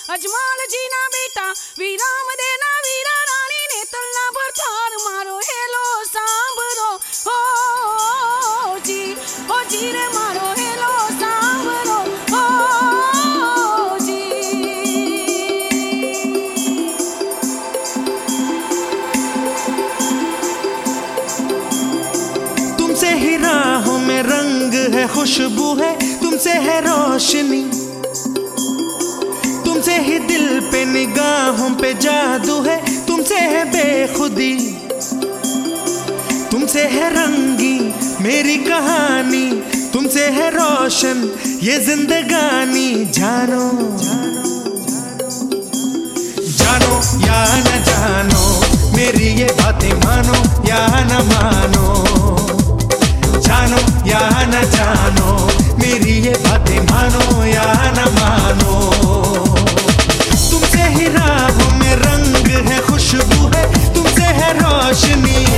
अजमल जी ना बेटा वीराम देना वीरा रानी ने तलना पर थार मारो हेलो सांभरो ओ जी रे मारो हेलो सांभरो ओ जी। तुमसे ही राहों में रंग है, खुशबू है, तुमसे है रोशनी, तुमसे ही दिल पे निगाहों पे जादू है, तुमसे है बेखुदी, तुमसे है रंगी मेरी कहानी, तुमसे है रोशन ये जिंदगानी। जानो जानो या न जानो, मेरी ये बातें मानो या न मानो, जानो या न जानो, मेरी ये बातें मानो या न मानो। तुमसे ही राहों में रंग है, खुशबू है, तुमसे है रोशनी,